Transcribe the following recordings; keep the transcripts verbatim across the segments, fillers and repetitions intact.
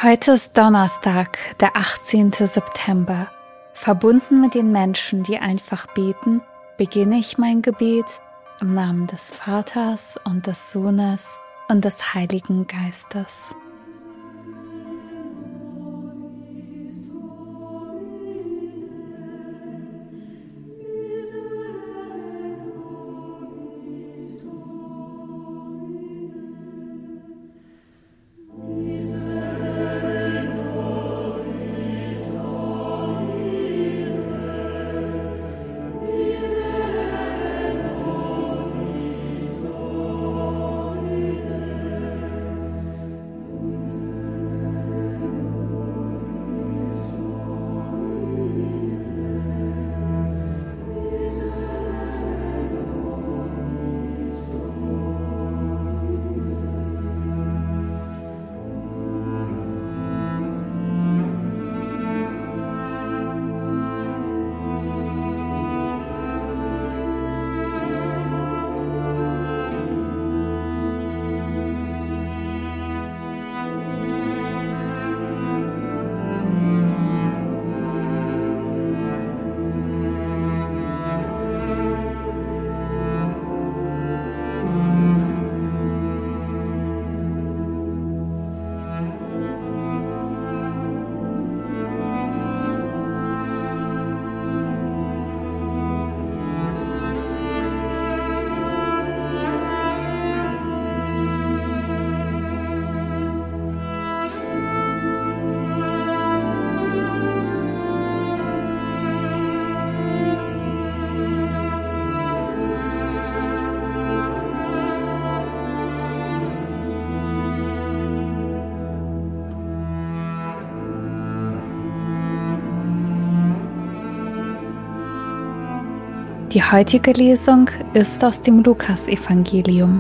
Heute ist Donnerstag, der achtzehnten September. Verbunden mit den Menschen, die einfach beten, beginne ich mein Gebet im Namen des Vaters und des Sohnes und des Heiligen Geistes. Die heutige Lesung ist aus dem Lukasevangelium.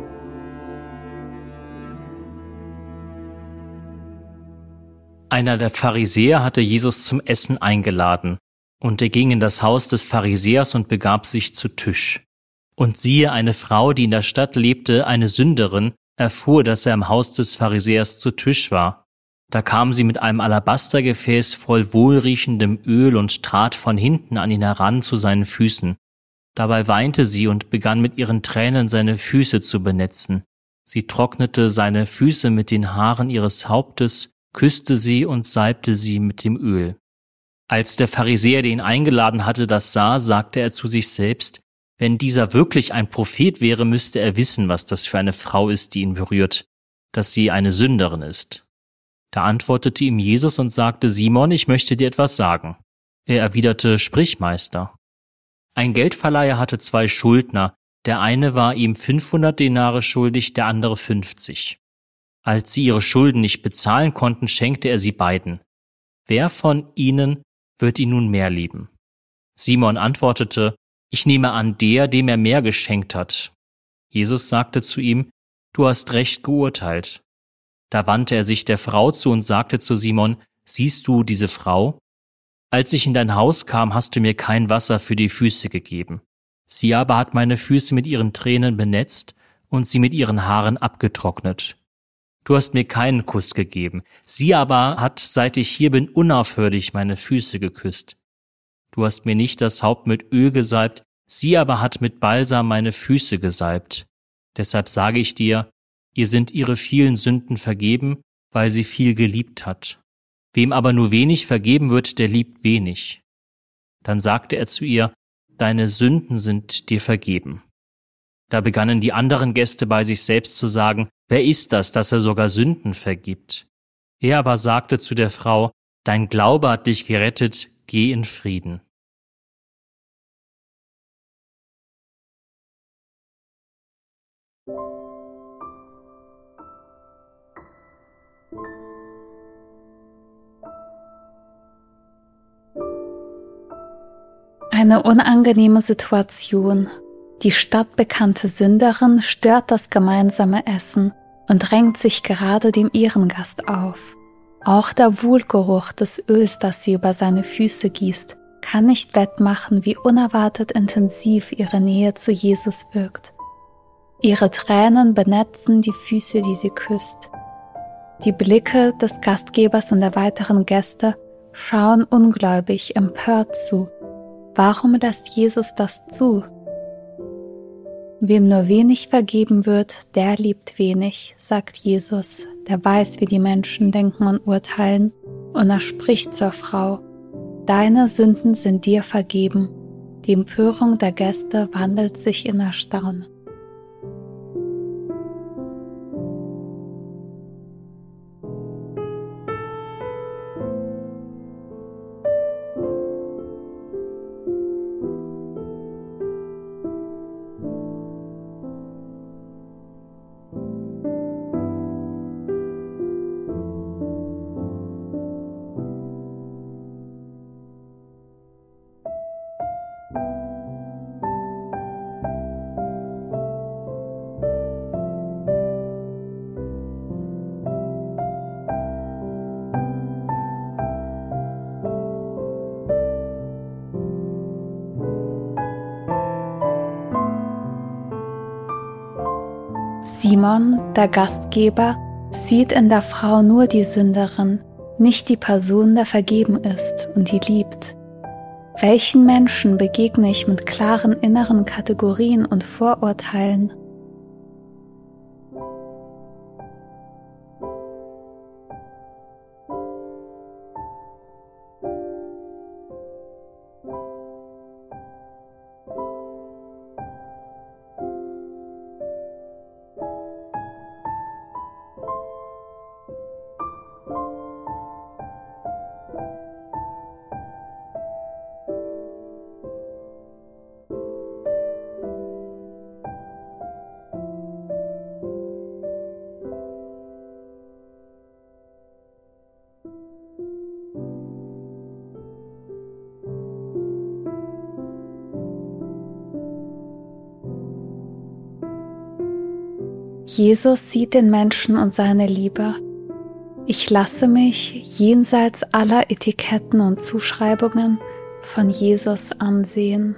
Einer der Pharisäer hatte Jesus zum Essen eingeladen, und er ging in das Haus des Pharisäers und begab sich zu Tisch. Und siehe, eine Frau, die in der Stadt lebte, eine Sünderin, erfuhr, dass er im Haus des Pharisäers zu Tisch war. Da kam sie mit einem Alabastergefäß voll wohlriechendem Öl und trat von hinten an ihn heran zu seinen Füßen. Dabei weinte sie und begann mit ihren Tränen seine Füße zu benetzen. Sie trocknete seine Füße mit den Haaren ihres Hauptes, küsste sie und salbte sie mit dem Öl. Als der Pharisäer, der ihn eingeladen hatte, das sah, sagte er zu sich selbst: Wenn dieser wirklich ein Prophet wäre, müsste er wissen, was das für eine Frau ist, die ihn berührt, dass sie eine Sünderin ist. Da antwortete ihm Jesus und sagte: Simon, ich möchte dir etwas sagen. Er erwiderte: Sprich, Meister. Ein Geldverleiher hatte zwei Schuldner, der eine war ihm fünfhundert Denare schuldig, der andere fünfzig. Als sie ihre Schulden nicht bezahlen konnten, schenkte er sie beiden. Wer von ihnen wird ihn nun mehr lieben? Simon antwortete: Ich nehme an, der, dem er mehr geschenkt hat. Jesus sagte zu ihm: Du hast recht geurteilt. Da wandte er sich der Frau zu und sagte zu Simon: Siehst du diese Frau? Als ich in dein Haus kam, hast du mir kein Wasser für die Füße gegeben. Sie aber hat meine Füße mit ihren Tränen benetzt und sie mit ihren Haaren abgetrocknet. Du hast mir keinen Kuss gegeben. Sie aber hat, seit ich hier bin, unaufhörlich meine Füße geküsst. Du hast mir nicht das Haupt mit Öl gesalbt, sie aber hat mit Balsam meine Füße gesalbt. Deshalb sage ich dir, ihr sind ihre vielen Sünden vergeben, weil sie viel geliebt hat. Wem aber nur wenig vergeben wird, der liebt wenig. Dann sagte er zu ihr: Deine Sünden sind dir vergeben. Da begannen die anderen Gäste bei sich selbst zu sagen: Wer ist das, dass er sogar Sünden vergibt? Er aber sagte zu der Frau: Dein Glaube hat dich gerettet, geh in Frieden. Eine unangenehme Situation. Die stadtbekannte Sünderin stört das gemeinsame Essen und drängt sich gerade dem Ehrengast auf. Auch der Wohlgeruch des Öls, das sie über seine Füße gießt, kann nicht wettmachen, wie unerwartet intensiv ihre Nähe zu Jesus wirkt. Ihre Tränen benetzen die Füße, die sie küsst. Die Blicke des Gastgebers und der weiteren Gäste schauen ungläubig, empört zu. Warum lässt Jesus das zu? Wem nur wenig vergeben wird, der liebt wenig, sagt Jesus, der weiß, wie die Menschen denken und urteilen, und er spricht zur Frau: Deine Sünden sind dir vergeben. Die Empörung der Gäste wandelt sich in Erstaunen. Simon, der Gastgeber, sieht in der Frau nur die Sünderin, nicht die Person, der vergeben ist und die liebt. Welchen Menschen begegne ich mit klaren inneren Kategorien und Vorurteilen? Jesus sieht den Menschen und seine Liebe. Ich lasse mich jenseits aller Etiketten und Zuschreibungen von Jesus ansehen.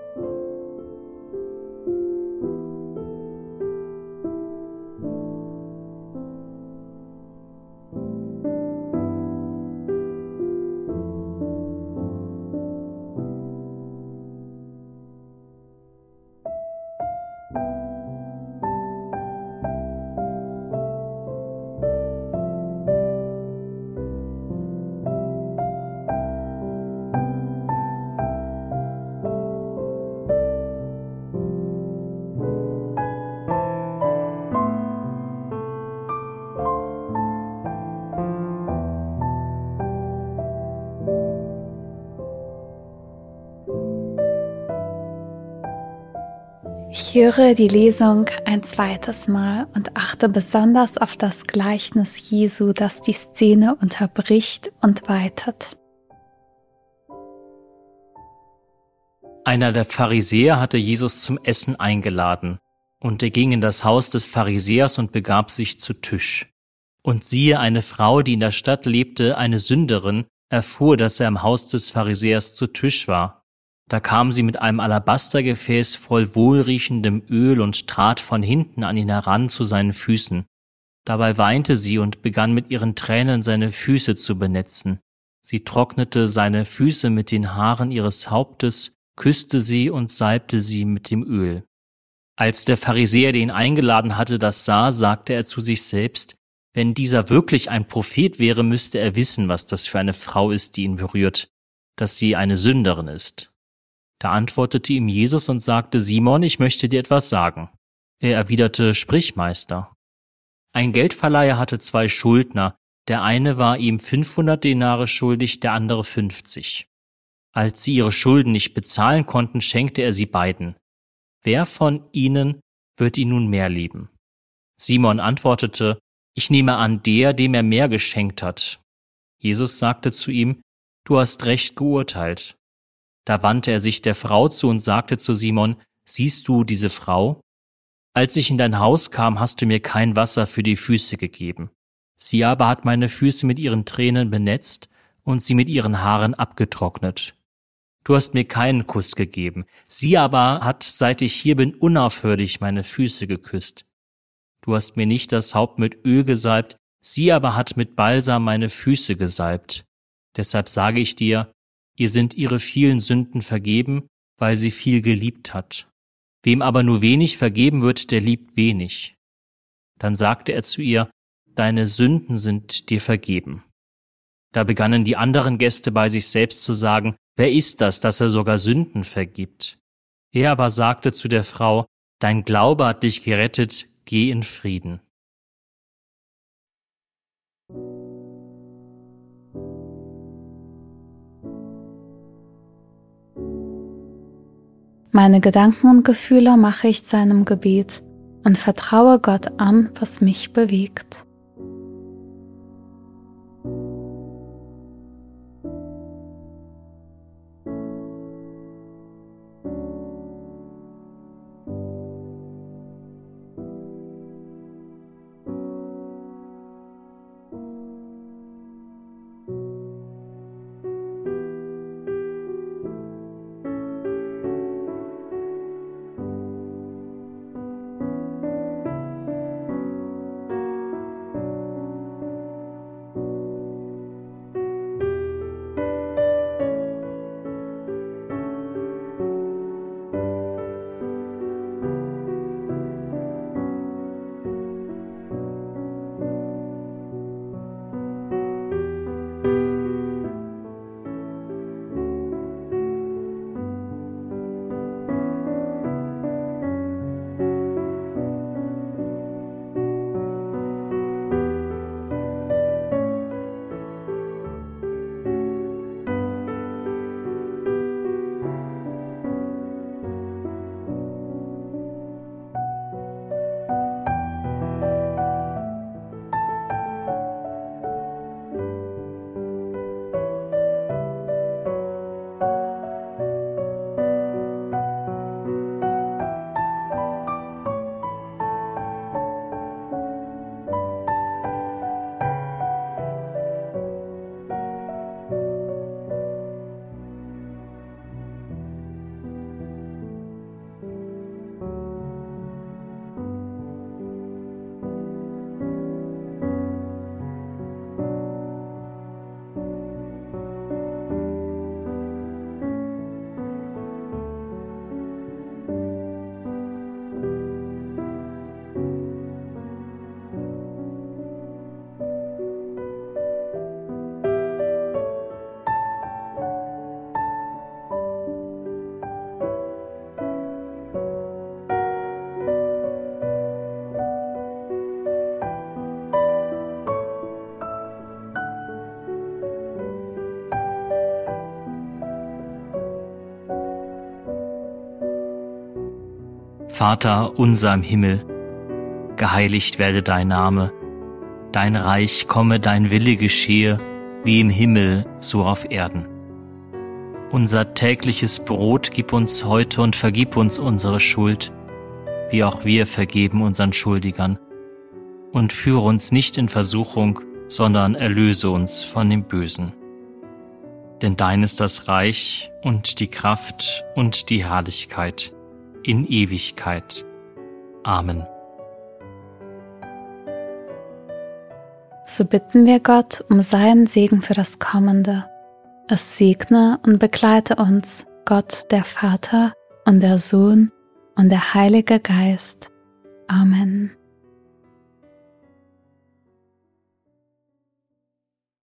Ich höre die Lesung ein zweites Mal und achte besonders auf das Gleichnis Jesu, das die Szene unterbricht und weitet. Einer der Pharisäer hatte Jesus zum Essen eingeladen, und er ging in das Haus des Pharisäers und begab sich zu Tisch. Und siehe, eine Frau, die in der Stadt lebte, eine Sünderin, erfuhr, dass er im Haus des Pharisäers zu Tisch war. Da kam sie mit einem Alabastergefäß voll wohlriechendem Öl und trat von hinten an ihn heran zu seinen Füßen. Dabei weinte sie und begann mit ihren Tränen seine Füße zu benetzen. Sie trocknete seine Füße mit den Haaren ihres Hauptes, küsste sie und salbte sie mit dem Öl. Als der Pharisäer, der ihn eingeladen hatte, das sah, sagte er zu sich selbst: Wenn dieser wirklich ein Prophet wäre, müsste er wissen, was das für eine Frau ist, die ihn berührt, dass sie eine Sünderin ist. Da antwortete ihm Jesus und sagte: Simon, ich möchte dir etwas sagen. Er erwiderte: Sprich, Meister. Ein Geldverleiher hatte zwei Schuldner, der eine war ihm fünfhundert Denare schuldig, der andere fünfzig. Als sie ihre Schulden nicht bezahlen konnten, schenkte er sie beiden. Wer von ihnen wird ihn nun mehr lieben? Simon antwortete: Ich nehme an, der, dem er mehr geschenkt hat. Jesus sagte zu ihm: Du hast recht geurteilt. Da wandte er sich der Frau zu und sagte zu Simon: Siehst du diese Frau? Als ich in dein Haus kam, hast du mir kein Wasser für die Füße gegeben. Sie aber hat meine Füße mit ihren Tränen benetzt und sie mit ihren Haaren abgetrocknet. Du hast mir keinen Kuss gegeben. Sie aber hat, seit ich hier bin, unaufhörlich meine Füße geküsst. Du hast mir nicht das Haupt mit Öl gesalbt, Sie aber hat mit Balsam meine Füße gesalbt. Deshalb sage ich dir, ihr sind ihre vielen Sünden vergeben, weil sie viel geliebt hat. Wem aber nur wenig vergeben wird, der liebt wenig. Dann sagte er zu ihr, deine Sünden sind dir vergeben. Da begannen die anderen Gäste bei sich selbst zu sagen, wer ist das, dass er sogar Sünden vergibt? Er aber sagte zu der Frau, dein Glaube hat dich gerettet, geh in Frieden. Meine Gedanken und Gefühle mache ich zu einem Gebet und vertraue Gott an, was mich bewegt. Vater unser im Himmel, geheiligt werde dein Name, dein Reich komme, dein Wille geschehe, wie im Himmel, so auf Erden. Unser tägliches Brot gib uns heute und vergib uns unsere Schuld, wie auch wir vergeben unseren Schuldigern. Und führe uns nicht in Versuchung, sondern erlöse uns von dem Bösen. Denn dein ist das Reich und die Kraft und die Herrlichkeit in Ewigkeit. Amen. So bitten wir Gott um seinen Segen für das Kommende. Es segne und begleite uns, Gott der Vater und der Sohn und der Heilige Geist. Amen.